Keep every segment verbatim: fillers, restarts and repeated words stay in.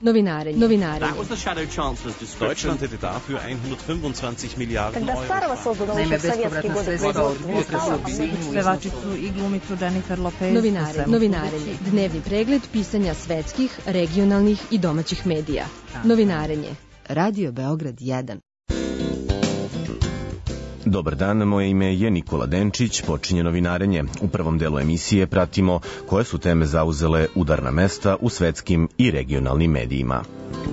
Novinarenje. Novinarenje. Deutschland hätte dafür hundertfünfundzwanzig Milliarden Когда старого создано еще в советские годы производства. Pevačicu i glumicu Jennifer Lopez. Novinarenje. Novinarenje. Dnevni pregled pisanja svetskih, regionalnih i domaćih medija. Novinarenje. Radio Beograd jedan. Dobar dan, moje ime je Nikola Denčić, počinje Novinarenje. U prvom delu emisije pratimo koje su teme zauzele udarna mesta u svetskim i regionalnim medijima.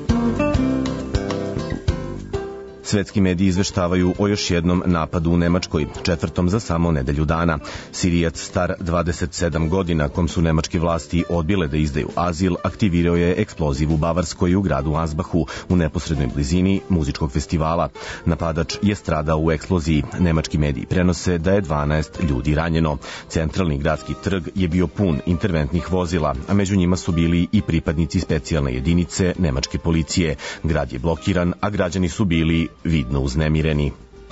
Svetski mediji izveštavaju o još jednom napadu u Nemačkoj, četvrtom za samo nedelju dana. Sirijac star dvadeset sedam godina, kom su nemačke vlasti odbile da izdaju azil, aktivirao je eksploziv u Bavarskoj u gradu Ansbachu, u neposrednoj blizini muzičkog festivala. Napadač je stradao u eksploziji. Nemački mediji prenose da je dvanaest ljudi ranjeno. Centralni gradski trg je bio pun interventnih vozila, a među njima su bili i pripadnici specijalne jedinice nemačke policije. Grad je blokiran, a građani su bili vidno uznemireni.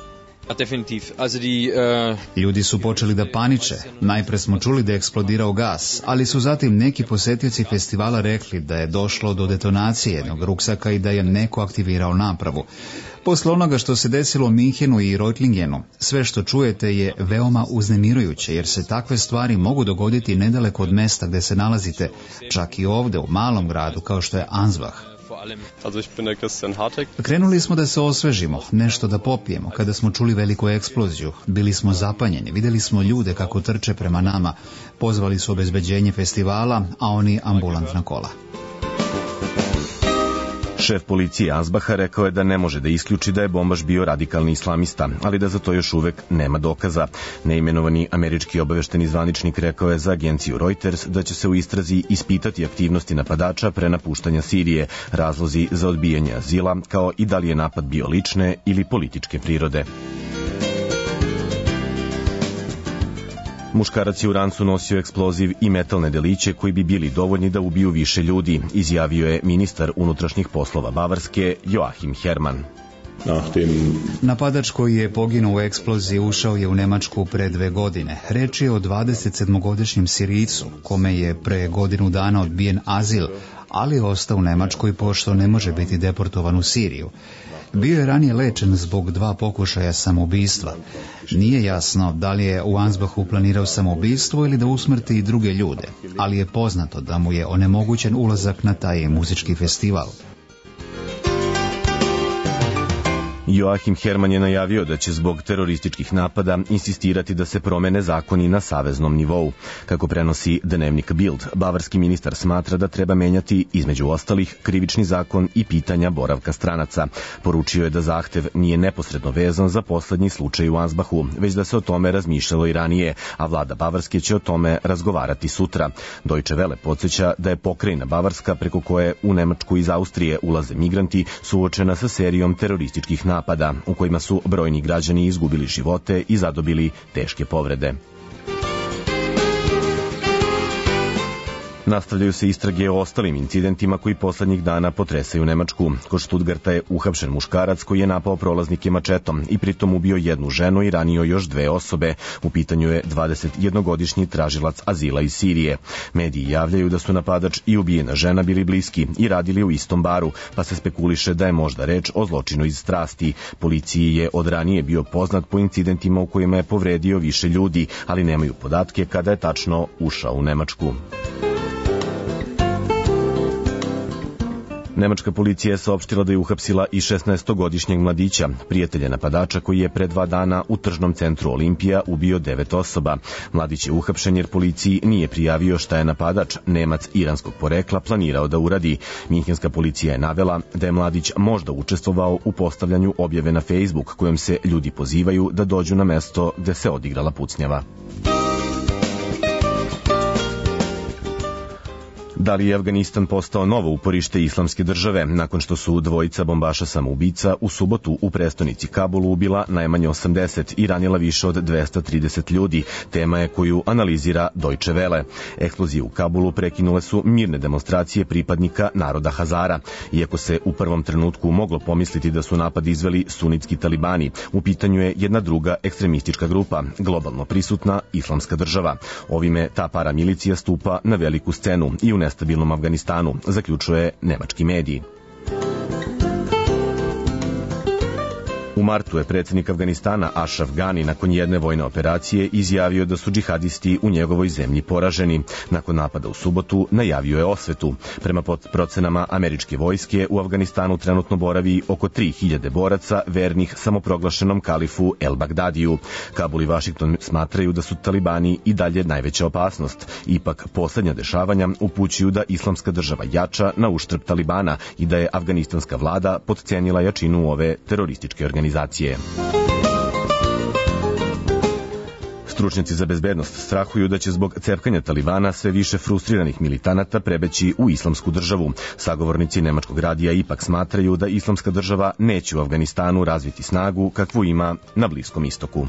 Ljudi su počeli da paniče. Najpre smo čuli da je eksplodirao gas, ali su zatim neki posetioci festivala rekli da je došlo do detonacije jednog ruksaka i da je neko aktivirao napravu. Posle onoga što se desilo u Minhenu i Reutlingenu, sve što čujete je veoma uznemirujuće, jer se takve stvari mogu dogoditi nedaleko od mesta gde se nalazite, čak i ovde u malom gradu kao što je Ansbach. Krenuli smo da se osvežimo, nešto da popijemo. Kada smo čuli veliku eksploziju, bili smo zapanjeni, videli smo ljude kako trče prema nama, pozvali su obezbeđenje festivala, a oni ambulantna kola. Šef policije Ansbacha rekao je da ne može da isključi da je bombaš bio radikalni islamista, ali da za to još uvek nema dokaza. Neimenovani američki obavešteni zvaničnik rekao je za agenciju Reuters da će se u istrazi ispitati aktivnosti napadača pre napuštanja Sirije, razlozi za odbijanje azila, kao i da li je napad bio lične ili političke prirode. Muškarac je u rancu nosio eksploziv i metalne deliće koji bi bili dovoljni da ubiju više ljudi, izjavio je ministar unutrašnjih poslova Bavarske Joachim Herrmann. Napadač koji je poginuo u eksploziji ušao je u Nemačku pre dve godine. Reč je o dvadesetsedmogodišnjem Sirijcu, kome je pre godinu dana odbijen azil, ali je ostao u Nemačkoj pošto ne može biti deportovan u Siriju. Bio je ranije lečen zbog dva pokušaja samoubistva. Nije jasno da li je u Ansbachu planirao samoubistvo ili da usmrti i druge ljude, ali je poznato da mu je onemogućen ulazak na taj muzički festival. Joachim Herrmann je najavio da će zbog terorističkih napada insistirati da se promene zakoni na saveznom nivou. Kako prenosi dnevnik Bild, bavarski ministar smatra da treba menjati, između ostalih, krivični zakon i pitanja boravka stranaca. Poručio je da zahtev nije neposredno vezan za poslednji slučaj u Ansbachu, već da se o tome razmišljalo i ranije, a vlada Bavarske će o tome razgovarati sutra. Deutsche Welle podsjeća da je pokrajina Bavarska, preko koje u Nemačku iz Austrije ulaze migranti, suočena sa serijom terorističkih napada. napada, u kojima su brojni građani izgubili živote i zadobili teške povrede. Nastavljaju se istrage o ostalim incidentima koji poslednjih dana potresaju Nemačku. Kod Stuttgarta je uhapšen muškarac koji je napao prolaznike mačetom i pritom ubio jednu ženu i ranio još dve osobe. U pitanju je dvadesetjednogodišnji tražilac azila iz Sirije. Mediji javljaju da su napadač i ubijena žena bili bliski i radili u istom baru, pa se spekuliše da je možda reč o zločinu iz strasti. Policiji je od ranije bio poznat po incidentima u kojima je povredio više ljudi, ali nemaju podatke kada je tačno ušao u Nemačku. Nemačka policija je saopštila da je uhapsila i šesnaestogodišnjeg mladića, prijatelja napadača koji je pre dva dana u tržnom centru Olimpija ubio devet osoba. Mladić je uhapšen jer policiji nije prijavio šta je napadač, Nemac iranskog porekla, planirao da uradi. Minhenska policija je navela da je mladić možda učestvovao u postavljanju objave na Facebook kojom se ljudi pozivaju da dođu na mesto gde se odigrala pucnjava. Da li je Afganistan postao novo uporište islamske države, nakon što su dvojica bombaša samoubica u subotu u prestonici Kabulu ubila najmanje osamdeset i ranila više od dvesta trideset ljudi, tema je koju analizira Deutsche Welle. Eksplozije u Kabulu prekinule su mirne demonstracije pripadnika naroda Hazara. Iako se u prvom trenutku moglo pomisliti da su napad izveli sunitski talibani, u pitanju je jedna druga ekstremistička grupa, globalno prisutna islamska država. Ovime ta paramilicija stupa na veliku scenu i u nestabilnom Afganistanu, zaključuje nemački medij. U martu je predsjednik Afganistana Ashraf Ghani nakon jedne vojne operacije izjavio da su džihadisti u njegovoj zemlji poraženi. Nakon napada u subotu najavio je osvetu. Prema procenama američke vojske u Afganistanu trenutno boravi oko tri hiljade boraca vernih samoproglašenom kalifu El Bagdadiju. Kabul i Vašington smatraju da su talibani i dalje najveća opasnost. Ipak poslednja dešavanja upućuju da islamska država jača na uštrb talibana i da je afganistanska vlada potcenila jačinu ove terorističke organizacije. Stručnjaci za bezbednost strahuju da će zbog cepkanja talibana sve više frustriranih militanata prebeći u islamsku državu. Sagovornici nemačkog radija ipak smatraju da islamska država neće u Afganistanu razviti snagu kakvu ima na Bliskom istoku.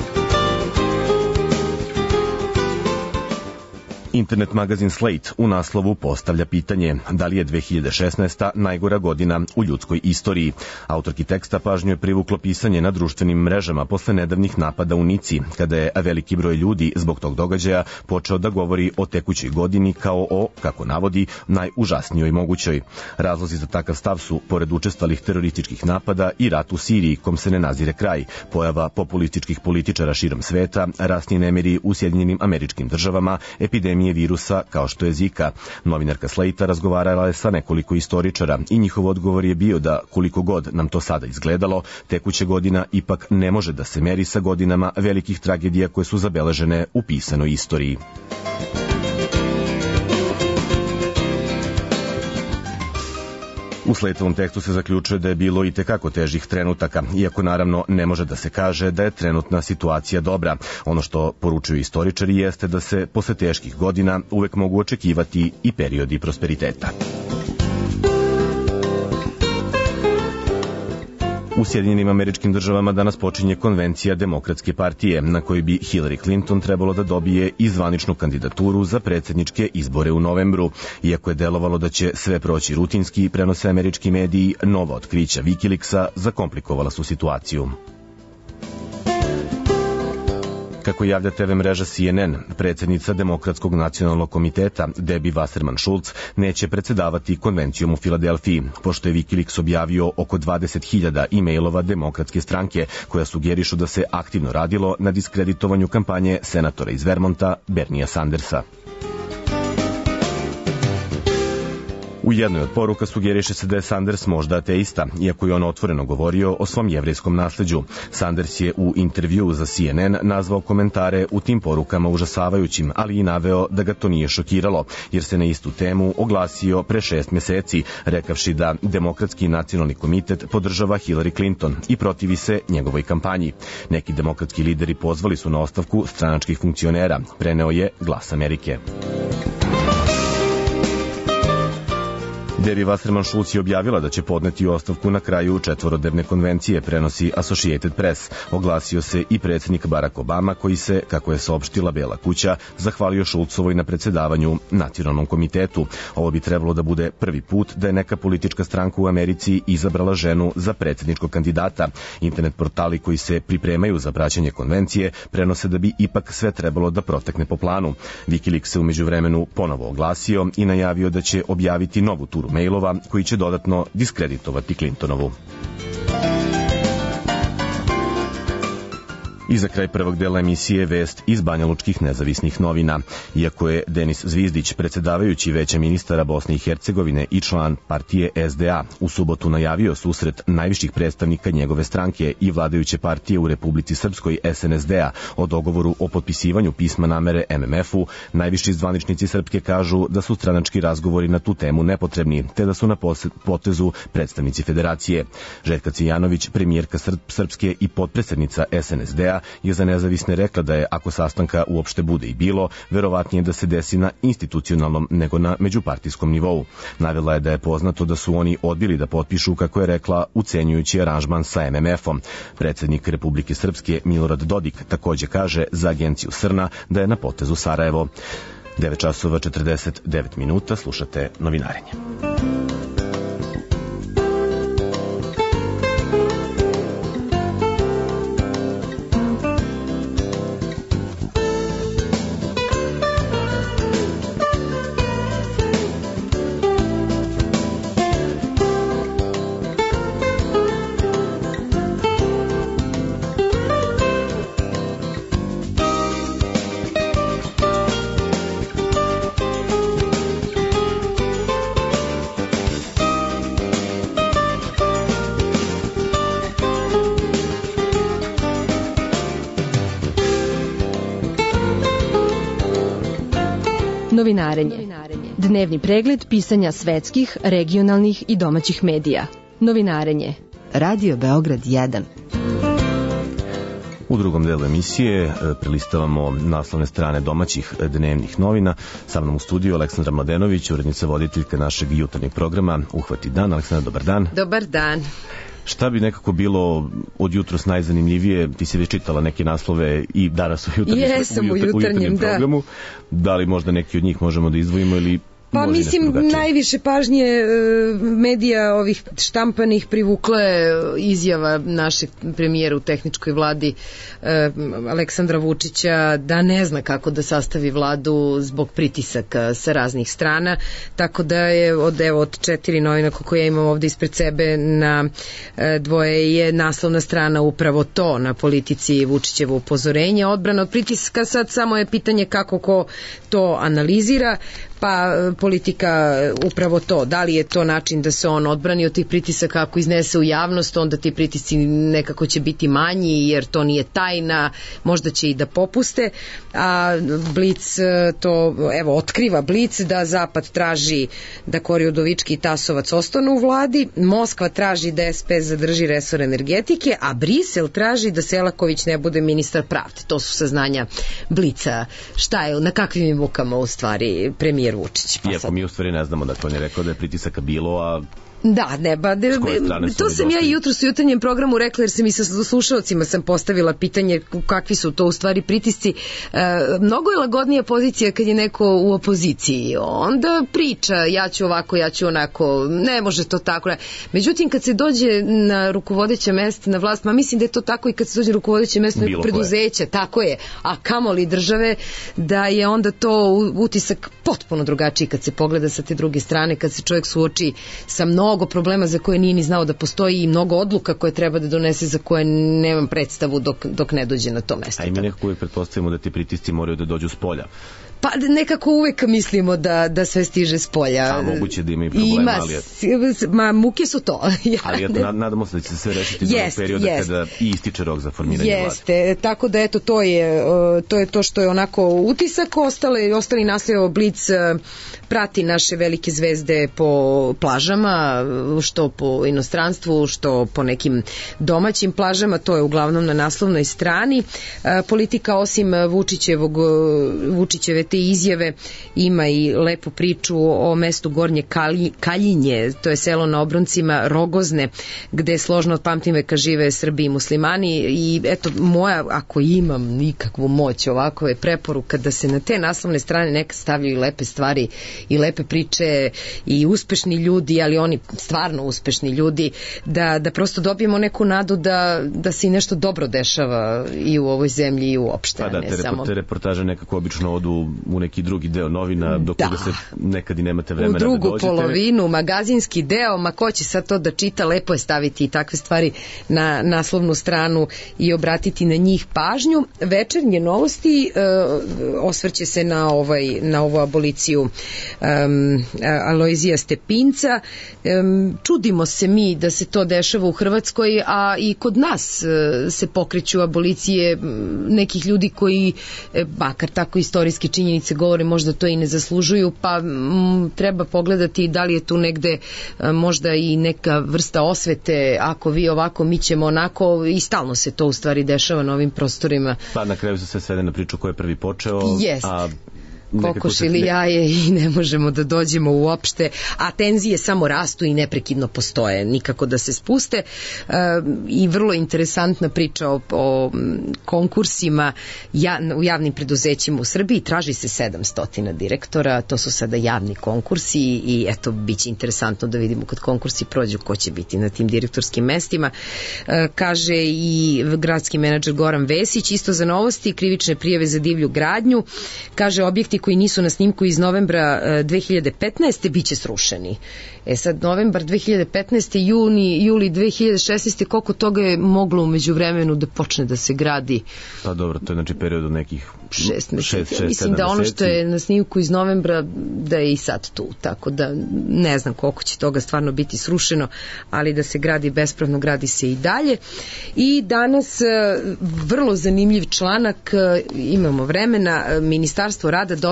Internet magazin Slate u naslovu postavlja pitanje da li je dve hiljade šesnaesta. najgora godina u ljudskoj istoriji. Autorki teksta pažnju je privuklo pisanje na društvenim mrežama posle nedavnih napada u Nici, kada je veliki broj ljudi zbog tog događaja počeo da govori o tekućoj godini kao o, kako navodi, najužasnijoj mogućoj. Razlozi za takav stav su, pored učestalih terorističkih napada, i rat u Siriji, kom se ne nazire kraj, pojava populističkih političara širom sveta, rasni nemiri u Sjedinjenim Američkim Državama, epidemija virusa kao što je Zika. Novinarka Slate razgovarala je sa nekoliko istoričara i njihov odgovor je bio da, koliko god nam to sada izgledalo, tekuća godina ipak ne može da se meri sa godinama velikih tragedija koje su zabeležene u pisanoj istoriji. U Slatovom tekstu se zaključuje da je bilo i tekako težih trenutaka, iako naravno ne može da se kaže da je trenutna situacija dobra. Ono što poručuju istoričari jeste da se posle teških godina uvek mogu očekivati i periodi prosperiteta. U Sjedinjenim Američkim Državama danas počinje konvencija Demokratske partije, na kojoj bi Hillary Clinton trebalo da dobije i zvaničnu kandidaturu za predsjedničke izbore u novembru. Iako je delovalo da će sve proći rutinski, prenose američki mediji, nova otkrića Wikileaksa zakomplikovala su situaciju. Kako javlja te ve mreža C N N, predsjednica Demokratskog nacionalnog komiteta Debbie Wasserman Schultz neće predsedavati konvencijom u Filadelfiji, pošto je Wikileaks objavio oko dvadeset hiljada e-mailova Demokratske stranke koja sugerišu da se aktivno radilo na diskreditovanju kampanje senatora iz Vermonta Bernia Sandersa. U jednoj od poruka sugeriše se da je Sanders možda ateista, iako je on otvoreno govorio o svom jevrejskom nasleđu. Sanders je u intervjuu za C N N nazvao komentare u tim porukama užasavajućim, ali i naveo da ga to nije šokiralo, jer se na istu temu oglasio pre šest meseci, rekavši da Demokratski nacionalni komitet podržava Hillary Clinton i protivi se njegovoj kampanji. Neki demokratski lideri pozvali su na ostavku stranačkih funkcionera, preneo je Glas Amerike. Debbie Wasserman Schultz je objavila da će podneti ostavku na kraju četvorodnevne konvencije, prenosi Associated Press. Oglasio se i predsjednik Barack Obama, koji se, kako je saopštila Bela kuća, zahvalio Schultzovoj na predsedavanju Nacionalnom komitetu. Ovo bi trebalo da bude prvi put da je neka politička stranka u Americi izabrala ženu za predsjedničkog kandidata. Internet portali koji se pripremaju za praćenje konvencije prenose da bi ipak sve trebalo da protekne po planu. Wikileaks se umeđu vremenu ponovo oglasio i najavio da će objaviti novu turu mailova koji će dodatno diskreditovati Clintonovu. I za kraj prvog dela emisije vest iz Banjalučkih nezavisnih novina. Iako je Denis Zvizdić, predsedavajući Veća ministara Bosne i Hercegovine i član partije S D A, u subotu najavio susret najviših predstavnika njegove stranke i vladajuće partije u Republici Srpskoj S N S D A o dogovoru o potpisivanju pisma namere M M F-u, najviši zvaničnici Srpske kažu da su stranački razgovori na tu temu nepotrebni, te da su na potezu predstavnici federacije. Željka Cijanović, premijerka Srpske i potpredsednica S N S D A, je za nezavisne rekla da je, ako sastanka uopšte bude i bilo, verovatnije da se desi na institucionalnom nego na međupartijskom nivou. Navela je da je poznato da su oni odbili da potpišu, kako je rekla, ucenjujući aranžman sa M M F-om. Predsednik Republike Srpske Milorad Dodik takođe kaže za agenciju Srna da je na potezu Sarajevo. devet časova četrdeset devet minuta, slušate Novinarenje. Novinarenje. Dnevni pregled pisanja svetskih, regionalnih i domaćih medija. Novinarenje. Radio Beograd jedan. U drugom delu emisije prelistavamo naslovne strane domaćih dnevnih novina. Sa mnom u studiju Aleksandra Mladenović, urednica voditeljka našeg jutarnjeg programa Uhvati dan. Aleksandra, dobar dan. Dobar dan. Šta bi nekako bilo od jutros najzanimljivije? Ti si već čitala neke naslove i danas u jutarnjem, Jesam, u jutar, u jutarnjem, da. programu. Da li možda neki od njih možemo da izdvojimo ili... Pa mislim, najviše pažnje medija ovih štampanih privukla je izjava našeg premijera u tehničkoj vladi Aleksandra Vučića da ne zna kako da sastavi vladu zbog pritisaka sa raznih strana, tako da je od, evo, od četiri novina koje ja imam ovde ispred sebe na dvoje je naslovna strana upravo to, na Politici Vučićevo upozorenje, odbrana od pritiska. Sad samo je pitanje kako ko to analizira, pa Politika upravo to, da li je to način da se on odbrani od tih pritisaka, ako iznese u javnost, onda ti pritisci nekako će biti manji, jer to nije tajna, možda će i da popuste, a Blic to, evo, otkriva Blic da Zapad traži da Kori Udovički i Tasovac ostanu u vladi, Moskva traži da S P zadrži resor energetike, a Brisel traži da Selaković ne bude ministar pravde. To su saznanja Blica. Šta je, na kakvim je mukama u stvari premijer Vučić? Pa iako mi u stvari ne znamo, dakle on je rekao da je pritisaka bilo, a... Da, ne, ba, de, to sam ja i jutros u jutarnjem programu rekla, jer sam i sa slušalcima sam postavila pitanje kakvi su to u stvari pritisci. E, mnogo je lagodnija pozicija kad je neko u opoziciji, onda priča ja ću ovako, ja ću onako, ne može to tako. Međutim, kad se dođe na rukovodeće mesta, na vlast, ma mislim da je to tako i kad se dođe na rukovodeće mesta na preduzeća, tako je, a kamoli države, da je onda to utisak potpuno drugačiji kad se pogleda sa te druge strane, kad se čovjek suoči sa mnogo mnogo problema za koje nije ni znao da postoji i mnogo odluka koje treba da donese za koje nemam predstavu dok, dok ne dođe na to mesto. A i mi nekako uvijek pretpostavimo da ti pritisci moraju da dođu s polja. Pa nekako uvek mislimo da, da sve stiže s polja. A moguće da ima i problema, ima, ali... Je... Ma, muke su to. Ja, ali eto, nadamo se da će se sve rešiti do jest, perioda jest. kada i ističe rok za formiranje vlade. Jeste, tako da eto, to je, to je to što je onako utisak. Ostale, ostali naslov Blic prati naše velike zvezde po plažama, što po inostranstvu, što po nekim domaćim plažama, to je uglavnom na naslovnoj strani. Politika osim Vučićevog, Vučićeve te izjave ima i lepu priču o mestu Gornje Kaljinje, to je selo na obroncima Rogozne, gde složno od pamtiveka žive Srbi i muslimani, i eto, moja, ako imam nikakvu moć, ovako je preporuka da se na te naslovne strane neka stavljaju lepe stvari i lepe priče i uspešni ljudi, ali oni stvarno uspešni ljudi, da, da prosto dobijemo neku nadu da, da se i nešto dobro dešava i u ovoj zemlji i uopšte. Pa da, te, samo... te reportaže nekako obično odu u neki drugi deo novina, dok da. se nekad i nemate vremena da dođete. U drugu polovinu, magazinski deo, ma ko će sad to da čita, lepo je staviti i takve stvari na naslovnu stranu i obratiti na njih pažnju. Večernje novosti uh, osvrće se na, ovaj, na ovu aboliciju um, Alojzija Stepinca. Um, čudimo se mi da se to dešava u Hrvatskoj, a i kod nas uh, se pokreću abolicije nekih ljudi koji, makar tako istorijski činjenice govore, možda to i ne zaslužuju, pa m, treba pogledati da li je tu negde a, možda i neka vrsta osvete, ako vi ovako, mi ćemo onako, i stalno se to u stvari dešava na ovim prostorima. Pa na kraju se sve svede na priču ko je prvi počeo, Jest. a kokoš ili jaje i ne možemo da dođemo uopšte, a tenzije samo rastu i neprekidno postoje, nikako da se spuste. E, i vrlo interesantna priča o, o konkursima ja, u javnim preduzećima u Srbiji. Traži se sedamsto direktora, to su sada javni konkursi i eto, bit će interesantno da vidimo kad konkursi prođu ko će biti na tim direktorskim mestima. E, kaže i gradski menadžer Goran Vesić, isto za novosti, krivične prijave za divlju gradnju. Kaže, objekti koji nisu na snimku iz novembra dve hiljade petnaeste biće srušeni. E sad, novembar dve hiljade petnaeste, juni, juli dve hiljade šesnaeste, koliko toga je moglo umeđu vremenu da počne da se gradi? Pa dobro, to je znači period od nekih šest meseci. Mislim da ono što je na snimku iz novembra da je i sad tu, tako da ne znam koliko će toga stvarno biti srušeno, ali da se gradi bespravno, gradi se i dalje. I danas vrlo zanimljiv članak, imamo vremena, Ministarstvo rada dobilo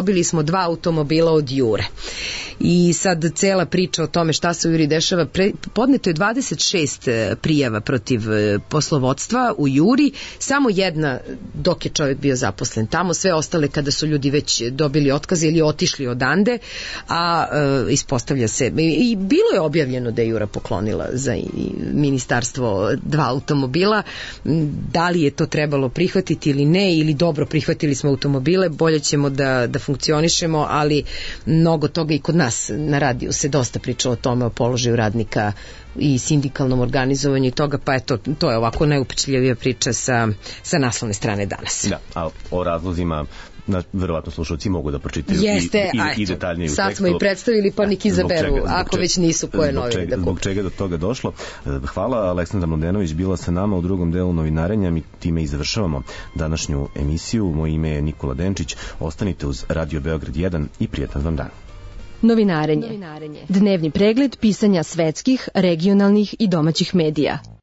dobili smo dva automobila od Jure. I sad cela priča o tome šta se u Juri dešava, pre, podneto je dvadeset šest prijava protiv poslovodstva u Juri, samo jedna dok je čovjek bio zaposlen tamo, sve ostale kada su ljudi već dobili otkaze ili otišli odande, a e, ispostavlja se, i, i bilo je objavljeno da je Jura poklonila za ministarstvo dva automobila, da li je to trebalo prihvatiti ili ne, ili dobro prihvatili smo automobile, bolje ćemo da, da funkcionišemo, ali mnogo toga i kod nas na radiju se dosta pričalo o tome, o položaju radnika i sindikalnom organizovanju i toga, pa eto, to je ovako najupečljivija priča sa, sa naslovne strane danas. Da, a o razlozima na, verovatno slušalci mogu da pročitaju Jeste, i, i, a, i detaljnije u tekstu. Sad smo i predstavili, pa nek izaberu, čega, ako čega, već nisu koje novine da kupe. Zbog čega do toga došlo. Hvala, Aleksandra Mladenović bila sa nama u drugom delu novinarenja, mi time i završavamo današnju emisiju. Moje ime je Nikola Denčić, ostanite uz Radio Beograd jedan i prijetan vam dan. Novinarenje. Dnevni pregled pisanja svetskih, regionalnih i domaćih medija.